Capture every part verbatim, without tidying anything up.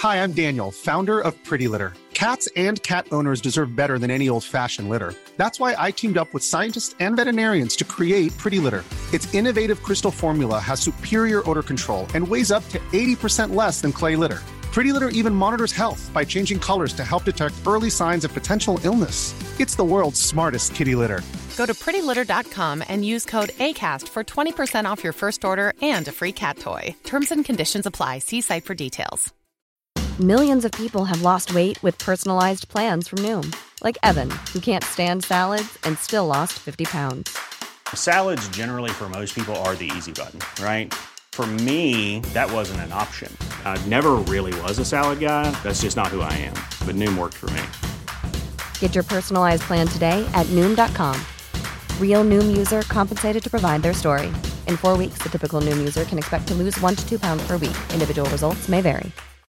Hi, I'm Daniel, founder of Pretty Litter. Cats and cat owners deserve better than any old-fashioned litter. That's why I teamed up with scientists and veterinarians to create Pretty Litter. Its innovative crystal formula has superior odor control and weighs up to eighty percent less than clay litter. Pretty Litter even monitors health by changing colors to help detect early signs of potential illness. It's the world's smartest kitty litter. Go to pretty litter dot com and use code ACAST for twenty percent off your first order and a free cat toy. Terms and conditions apply. See site for details. Millions of people have lost weight with personalized plans from Noom. Like Evan, who can't stand salads and still lost fifty pounds. Salads generally for most people are the easy button, right? For me, that wasn't an option. I never really was a salad guy. That's just not who I am. But Noom worked for me. Get your personalized plan today at Noom dot com. Real Noom user compensated to provide their story. In four weeks, the typical Noom user can expect to lose one to two pounds per week. Individual results may vary.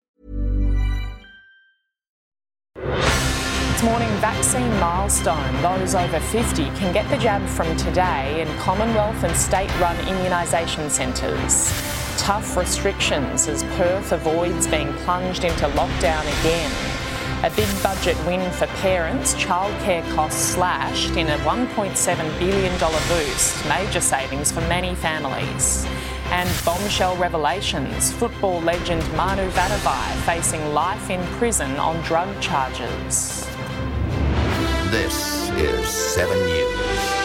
This morning, vaccine milestone. Those over fifty can get the jab from today in Commonwealth and state-run immunisation centres. Tough restrictions as Perth avoids being plunged into lockdown again. A big budget win for parents, childcare costs slashed in a one point seven billion dollars boost, major savings for many families. And bombshell revelations, football legend Manu Vatuvei facing life in prison on drug charges. This is seven News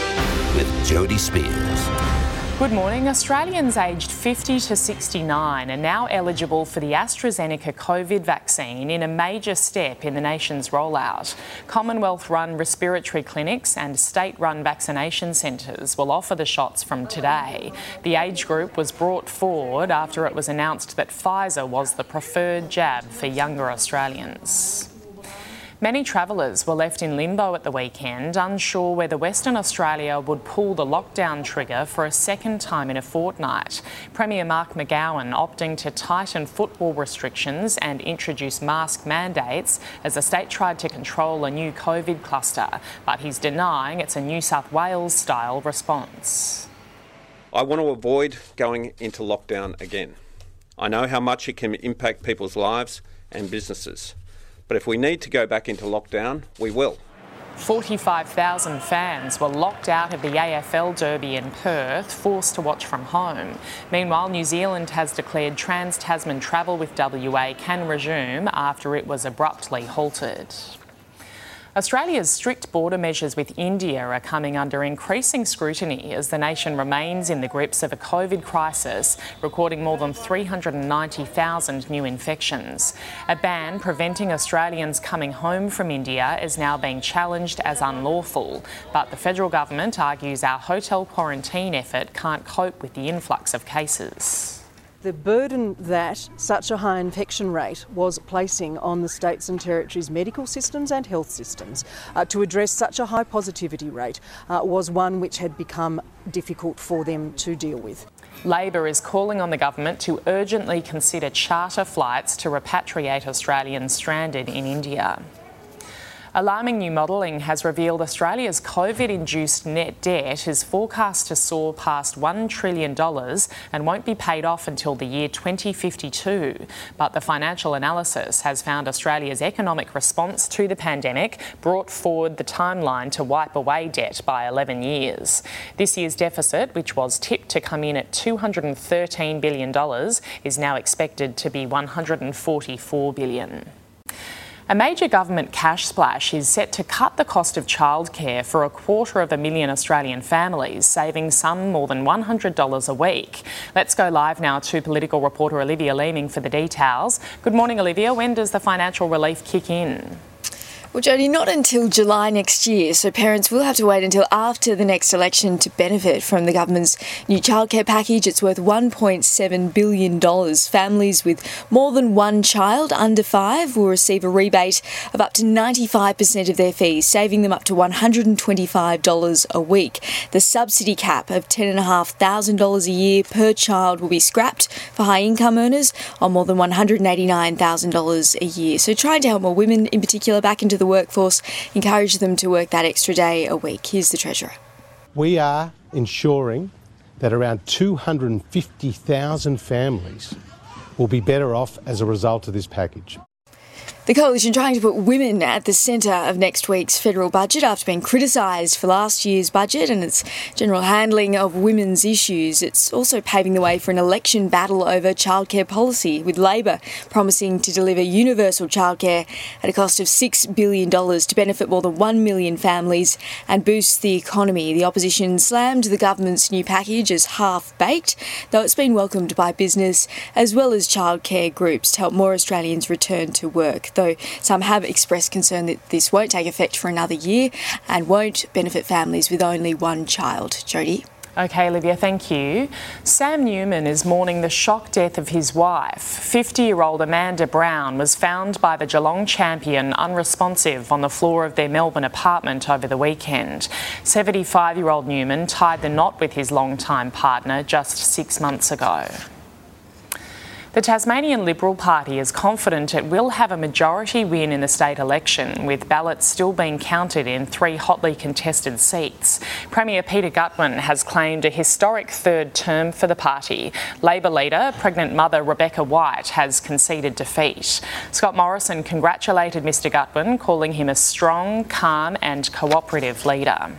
with Jody Spears. Good morning. Australians aged fifty to sixty-nine are now eligible for the AstraZeneca COVID vaccine in a major step in the nation's rollout. Commonwealth-run respiratory clinics and state-run vaccination centres will offer the shots from today. The age group was brought forward after it was announced that Pfizer was the preferred jab for younger Australians. Many travellers were left in limbo at the weekend, unsure whether Western Australia would pull the lockdown trigger for a second time in a fortnight. Premier Mark McGowan opting to tighten football restrictions and introduce mask mandates as the state tried to control a new COVID cluster, but he's denying it's a New South Wales-style response. I want to avoid going into lockdown again. I know how much it can impact people's lives and businesses. But if we need to go back into lockdown, we will. forty-five thousand fans were locked out of the A F L Derby in Perth, forced to watch from home. Meanwhile, New Zealand has declared trans-Tasman travel with W A can resume after it was abruptly halted. Australia's strict border measures with India are coming under increasing scrutiny as the nation remains in the grips of a COVID crisis, recording more than three hundred ninety thousand new infections. A ban preventing Australians coming home from India is now being challenged as unlawful, but the federal government argues our hotel quarantine effort can't cope with the influx of cases. The burden that such a high infection rate was placing on the states and territories' medical systems and health systems uh, to address such a high positivity rate uh, was one which had become difficult for them to deal with. Labor is calling on the government to urgently consider charter flights to repatriate Australians stranded in India. Alarming new modelling has revealed Australia's COVID-induced net debt is forecast to soar past one trillion dollars and won't be paid off until the year twenty fifty-two. But the financial analysis has found Australia's economic response to the pandemic brought forward the timeline to wipe away debt by eleven years. This year's deficit, which was tipped to come in at two hundred thirteen billion dollars, is now expected to be one hundred forty-four billion dollars. A major government cash splash is set to cut the cost of childcare for a quarter of a million Australian families, saving some more than one hundred dollars a week. Let's go live now to political reporter Olivia Leeming for the details. Good morning, Olivia. When does the financial relief kick in? Well, Jodie, not until July next year, so parents will have to wait until after the next election to benefit from the government's new childcare package. It's worth one point seven billion dollars. Families with more than one child under five will receive a rebate of up to ninety-five percent of their fees, saving them up to one hundred twenty-five dollars a week. The subsidy cap of ten thousand five hundred dollars a year per child will be scrapped for high-income earners on more than one hundred eighty-nine thousand dollars a year. So trying to help more women in particular back into the workforce, encourage them to work that extra day a week. Here's the Treasurer. We are ensuring that around two hundred fifty thousand families will be better off as a result of this package. The coalition trying to put women at the centre of next week's federal budget after being criticised for last year's budget and its general handling of women's issues. It's also paving the way for an election battle over childcare policy, with Labor promising to deliver universal childcare at a cost of six billion dollars to benefit more than one million families and boost the economy. The opposition slammed the government's new package as half-baked, though it's been welcomed by business as well as childcare groups to help more Australians return to work, though some have expressed concern that this won't take effect for another year and won't benefit families with only one child. Jody? OK, Olivia, thank you. Sam Newman is mourning the shock death of his wife. fifty-year-old Amanda Brown was found by the Geelong champion unresponsive on the floor of their Melbourne apartment over the weekend. seventy-five-year-old Newman tied the knot with his longtime partner just six months ago. The Tasmanian Liberal Party is confident it will have a majority win in the state election, with ballots still being counted in three hotly contested seats. Premier Peter Gutwein has claimed a historic third term for the party. Labor leader, pregnant mother Rebecca White, has conceded defeat. Scott Morrison congratulated Mr Gutwein, calling him a strong, calm and cooperative leader.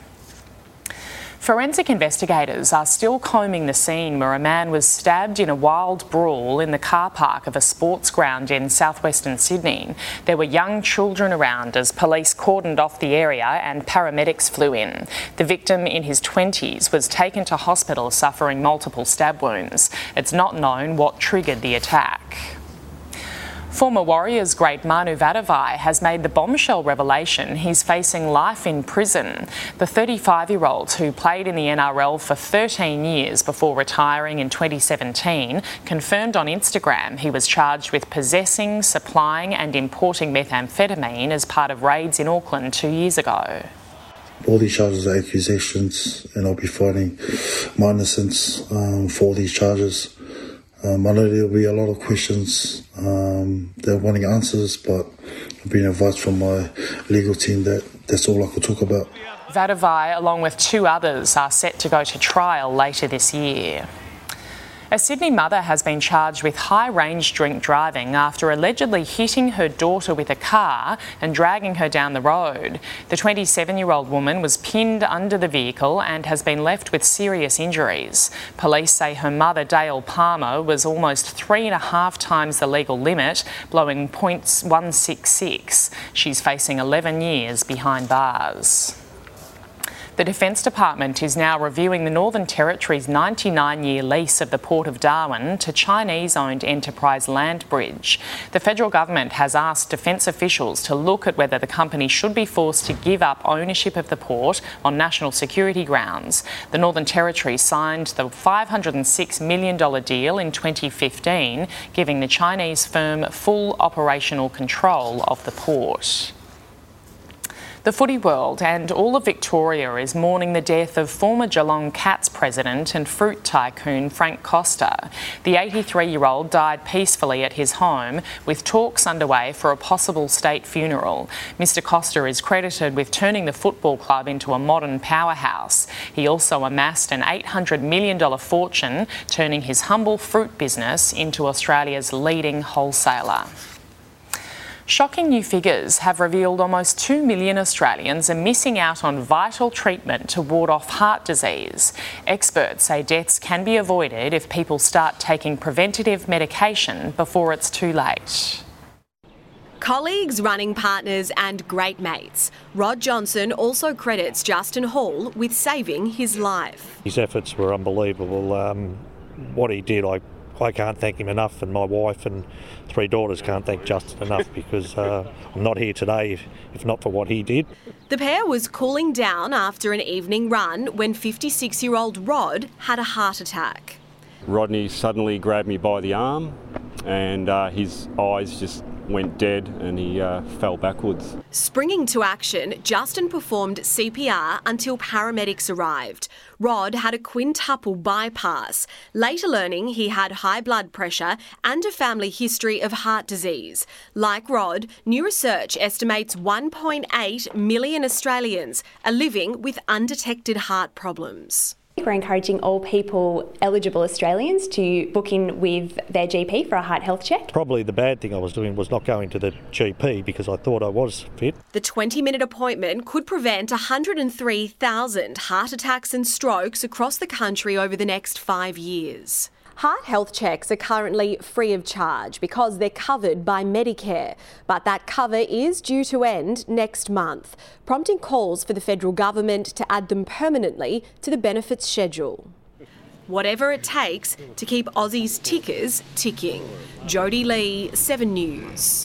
Forensic investigators are still combing the scene where a man was stabbed in a wild brawl in the car park of a sports ground in southwestern Sydney. There were young children around as police cordoned off the area and paramedics flew in. The victim, in his twenties, was taken to hospital suffering multiple stab wounds. It's not known what triggered the attack. Former Warriors great Manu Vatuvei has made the bombshell revelation he's facing life in prison. The thirty-five-year-old, who played in the N R L for thirteen years before retiring in twenty seventeen, confirmed on Instagram he was charged with possessing, supplying and importing methamphetamine as part of raids in Auckland two years ago. All these charges are accusations, and I'll be fighting my innocence um, for all these charges. Um, I know there'll be a lot of questions, um, they're wanting answers, but I've been advised from my legal team that that's all I could talk about. Vatuvei, along with two others, are set to go to trial later this year. A Sydney mother has been charged with high-range drink driving after allegedly hitting her daughter with a car and dragging her down the road. The twenty-seven-year-old woman was pinned under the vehicle and has been left with serious injuries. Police say her mother, Dale Palmer, was almost three and a half times the legal limit, blowing point one six six. She's facing eleven years behind bars. The Defence Department is now reviewing the Northern Territory's ninety-nine-year lease of the Port of Darwin to Chinese-owned enterprise Landbridge. The federal government has asked defence officials to look at whether the company should be forced to give up ownership of the port on national security grounds. The Northern Territory signed the five hundred six million dollars deal in twenty fifteen, giving the Chinese firm full operational control of the port. The footy world and all of Victoria is mourning the death of former Geelong Cats president and fruit tycoon Frank Costa. The eighty-three-year-old died peacefully at his home, with talks underway for a possible state funeral. Mr Costa is credited with turning the football club into a modern powerhouse. He also amassed an eight hundred million dollars fortune, turning his humble fruit business into Australia's leading wholesaler. Shocking new figures have revealed almost two million Australians are missing out on vital treatment to ward off heart disease. Experts say deaths can be avoided if people start taking preventative medication before it's too late. Colleagues, running partners and great mates. Rod Johnson also credits Justin Hall with saving his life. His efforts were unbelievable. Um, what he did, I I can't thank him enough, and my wife and three daughters can't thank Justin enough because uh, I'm not here today if, if not for what he did. The pair was cooling down after an evening run when fifty-six-year-old Rod had a heart attack. Rodney suddenly grabbed me by the arm and uh, his eyes just went dead and he uh, fell backwards. Springing to action, Justin performed C P R until paramedics arrived. Rod had a quintuple bypass, later learning he had high blood pressure and a family history of heart disease. Like Rod, new research estimates one point eight million Australians are living with undetected heart problems. We're encouraging all people, eligible Australians, to book in with their G P for a heart health check. Probably the bad thing I was doing was not going to the G P because I thought I was fit. The twenty-minute appointment could prevent one hundred three thousand heart attacks and strokes across the country over the next five years. Heart health checks are currently free of charge because they're covered by Medicare, but that cover is due to end next month, prompting calls for the federal government to add them permanently to the benefits schedule. Whatever it takes to keep Aussies' tickers ticking. Jodie Lee, Seven News.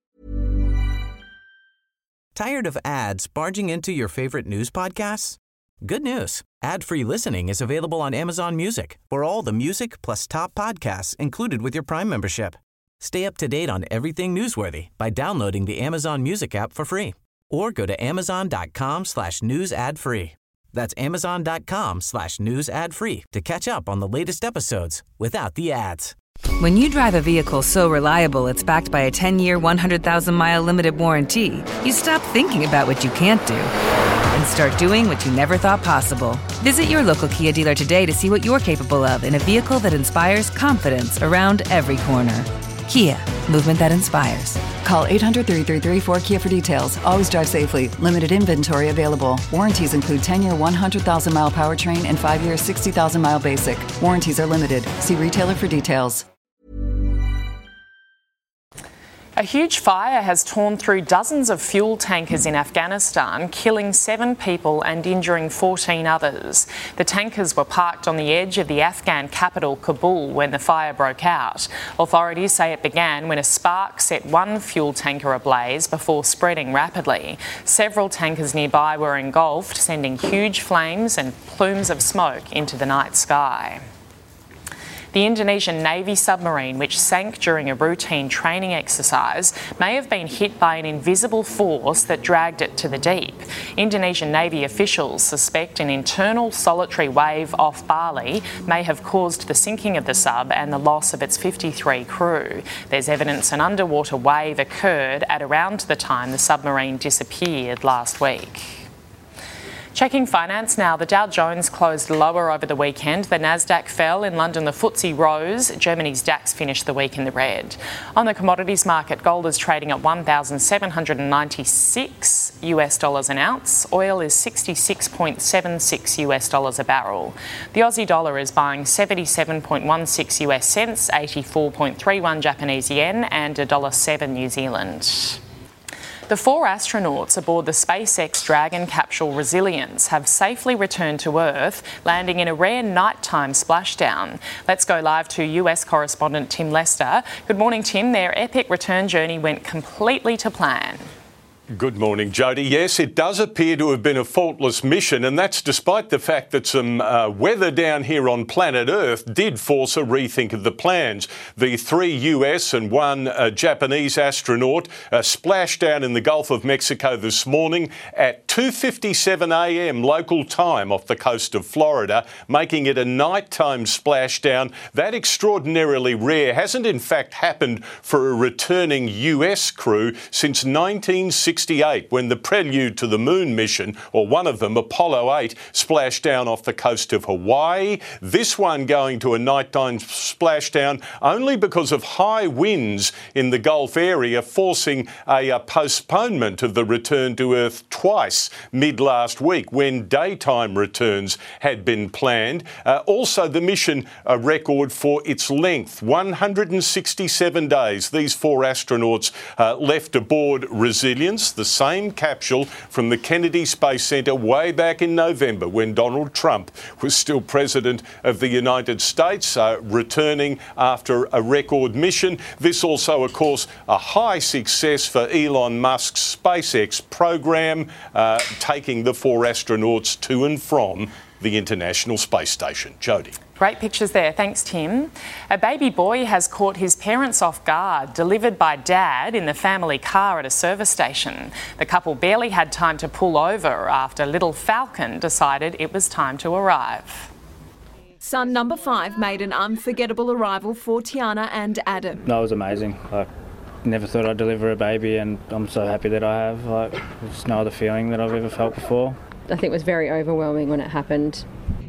Tired of ads barging into your favourite news podcasts? Good news. Ad-free listening is available on Amazon Music for all the music plus top podcasts included with your Prime membership. Stay up to date on everything newsworthy by downloading the Amazon Music app for free or go to amazon.com slash news ad free. That's amazon.com slash news ad free to catch up on the latest episodes without the ads. When you drive a vehicle so reliable it's backed by a ten-year, one hundred thousand mile limited warranty, you stop thinking about what you can't do and start doing what you never thought possible. Visit your local Kia dealer today to see what you're capable of in a vehicle that inspires confidence around every corner. Kia, movement that inspires. Call eight hundred, three three three, four Kia for details. Always drive safely. Limited inventory available. Warranties include ten-year, one hundred thousand mile powertrain and five-year, sixty thousand mile basic. Warranties are limited. See retailer for details. A huge fire has torn through dozens of fuel tankers in Afghanistan, killing seven people and injuring fourteen others. The tankers were parked on the edge of the Afghan capital, Kabul, when the fire broke out. Authorities say it began when a spark set one fuel tanker ablaze before spreading rapidly. Several tankers nearby were engulfed, sending huge flames and plumes of smoke into the night sky. The Indonesian Navy submarine, which sank during a routine training exercise, may have been hit by an invisible force that dragged it to the deep. Indonesian Navy officials suspect an internal solitary wave off Bali may have caused the sinking of the sub and the loss of its fifty-three crew. There's evidence an underwater wave occurred at around the time the submarine disappeared last week. Checking finance now, the Dow Jones closed lower over the weekend. The Nasdaq fell. In London, the F T S E rose. Germany's DAX finished the week in the red. On the commodities market, gold is trading at one thousand seven hundred ninety-six US dollars an ounce. Oil is sixty-six point seven six US dollars a barrel. The Aussie dollar is buying seventy-seven point one six US cents, eighty-four point three one Japanese yen, and one dollar seven New Zealand. The four astronauts aboard the SpaceX Dragon capsule Resilience have safely returned to Earth, landing in a rare nighttime splashdown. Let's go live to U S correspondent Tim Lester. Good morning, Tim. Their epic return journey went completely to plan. Good morning, Jodie. Yes, it does appear to have been a faultless mission, and that's despite the fact that some uh, weather down here on planet Earth did force a rethink of the plans. The three U S and one uh, Japanese astronaut uh, splashed down in the Gulf of Mexico this morning at two fifty-seven a m local time off the coast of Florida, making it a nighttime splashdown. That extraordinarily rare hasn't in fact happened for a returning U S crew since nineteen sixty-eight, when the prelude to the moon mission, or one of them, Apollo eight, splashed down off the coast of Hawaii. This one going to a nighttime splashdown only because of high winds in the Gulf area, forcing a, a postponement of the return to Earth twice mid last week when daytime returns had been planned. Uh, also, the mission a record for its length, one hundred sixty-seven days. These four astronauts uh, left aboard Resilience, the same capsule from the Kennedy Space Center way back in November when Donald Trump was still President of the United States, uh, returning after a record mission. This also, of course, a high success for Elon Musk's SpaceX program, uh, taking the four astronauts to and from the International Space Station. Jodie. Great pictures there. Thanks, Tim. A baby boy has caught his parents off guard, delivered by dad in the family car at a service station. The couple barely had time to pull over after little Falcon decided it was time to arrive. Son number five made an unforgettable arrival for Tiana and Adam. That was amazing. Like, never thought I'd deliver a baby, and I'm so happy that I have. Like, there's no other feeling that I've ever felt before. I think it was very overwhelming when it happened.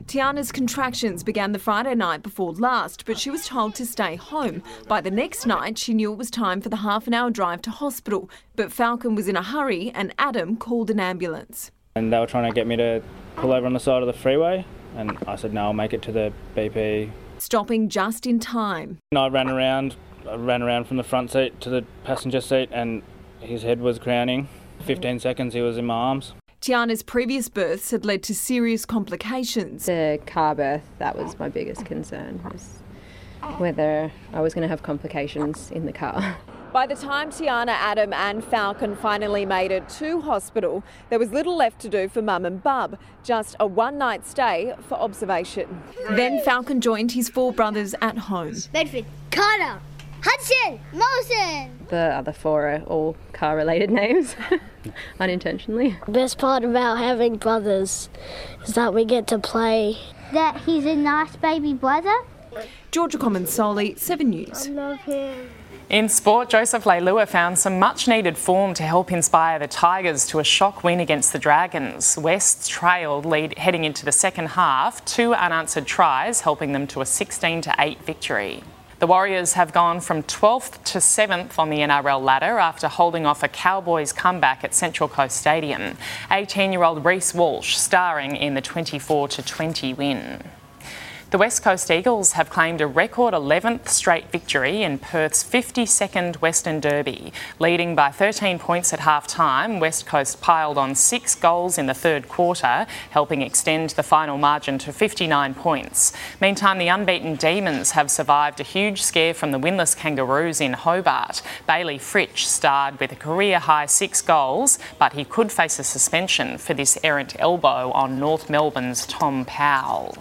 Tiana's contractions began the Friday night before last, but she was told to stay home. By the next night, she knew it was time for the half an hour drive to hospital, but Falcon was in a hurry and Adam called an ambulance. And they were trying to get me to pull over on the side of the freeway, and I said, no, I'll make it to the B P. Stopping just in time. And I ran around, I ran around from the front seat to the passenger seat, and his head was crowning. fifteen seconds he was in my arms. Tiana's previous births had led to serious complications. The car birth, that was my biggest concern, was whether I was going to have complications in the car. By the time Tiana, Adam and Falcon finally made it to hospital, there was little left to do for Mum and Bub, just a one-night stay for observation. Then Falcon joined his four brothers at home. Bedford, Carter, Hudson, Molson. The other four are all car-related names, unintentionally. The best part about having brothers is that we get to play. That he's a nice baby brother. Georgia Comensoli, seven News. I love him. In sport, Joseph Leilua found some much-needed form to help inspire the Tigers to a shock win against the Dragons. Wests trailed lead heading into the second half, two unanswered tries helping them to a sixteen to eight victory. The Warriors have gone from twelfth to seventh on the N R L ladder after holding off a Cowboys comeback at Central Coast Stadium. eighteen-year-old Reece Walsh starring in the twenty-four to twenty win. The West Coast Eagles have claimed a record eleventh straight victory in Perth's fifty-second Western Derby. Leading by thirteen points at half-time, West Coast piled on six goals in the third quarter, helping extend the final margin to fifty-nine points. Meantime, the unbeaten Demons have survived a huge scare from the winless Kangaroos in Hobart. Bailey Fritsch starred with a career-high six goals, but he could face a suspension for this errant elbow on North Melbourne's Tom Powell.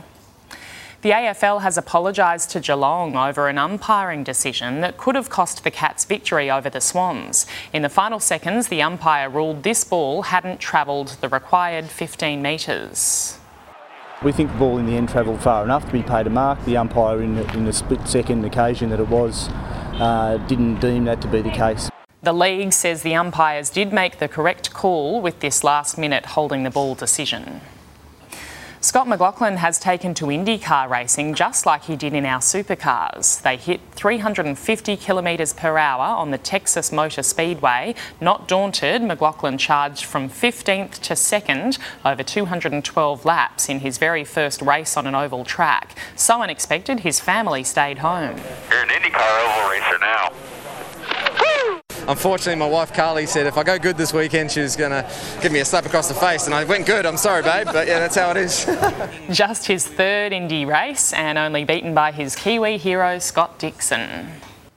The A F L has apologised to Geelong over an umpiring decision that could have cost the Cats victory over the Swans. In the final seconds, the umpire ruled this ball hadn't travelled the required fifteen metres. We think the ball in the end travelled far enough to be paid a mark. The umpire, in the, in the split-second occasion that it was, uh, didn't deem that to be the case. The league says the umpires did make the correct call with this last-minute holding the ball decision. Scott McLaughlin has taken to IndyCar racing just like he did in our supercars. They hit three hundred fifty kilometres per hour on the Texas Motor Speedway. Not daunted, McLaughlin charged from fifteenth to second over two hundred twelve laps in his very first race on an oval track. So unexpected, his family stayed home. You're an IndyCar oval racer now. Unfortunately, my wife Carly said if I go good this weekend, she was going to give me a slap across the face, and I went good. I'm sorry, babe, but yeah, that's how it is. Just his third Indy race and only beaten by his Kiwi hero, Scott Dixon.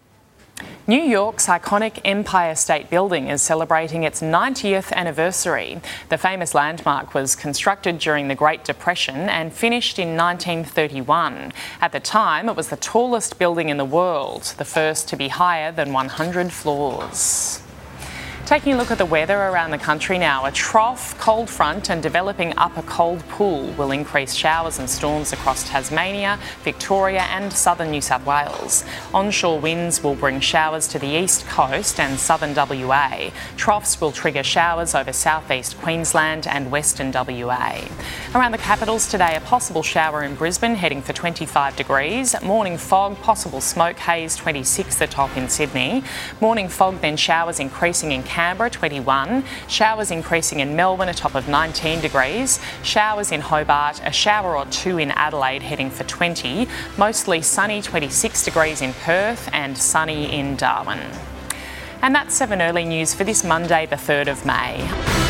New York's iconic Empire State Building is celebrating its ninetieth anniversary. The famous landmark was constructed during the Great Depression and finished in nineteen thirty-one. At the time, it was the tallest building in the world, the first to be higher than one hundred floors. Taking a look at the weather around the country now, a trough cold front and developing upper cold pool will increase showers and storms across Tasmania, Victoria and southern New South Wales. Onshore winds will bring showers to the east coast and southern W A. Troughs will trigger showers over southeast Queensland and western W A. Around the capitals today, a possible shower in Brisbane heading for twenty-five degrees. Morning fog, possible smoke haze, twenty-six the top in Sydney. Morning fog, then showers increasing in Canberra, twenty-one. Showers increasing in Melbourne, a top of nineteen degrees. Showers in Hobart, a shower or two in Adelaide, heading for twenty. Mostly sunny, twenty-six degrees in Perth and sunny in Darwin. And that's seven Early News for this Monday, the third of May.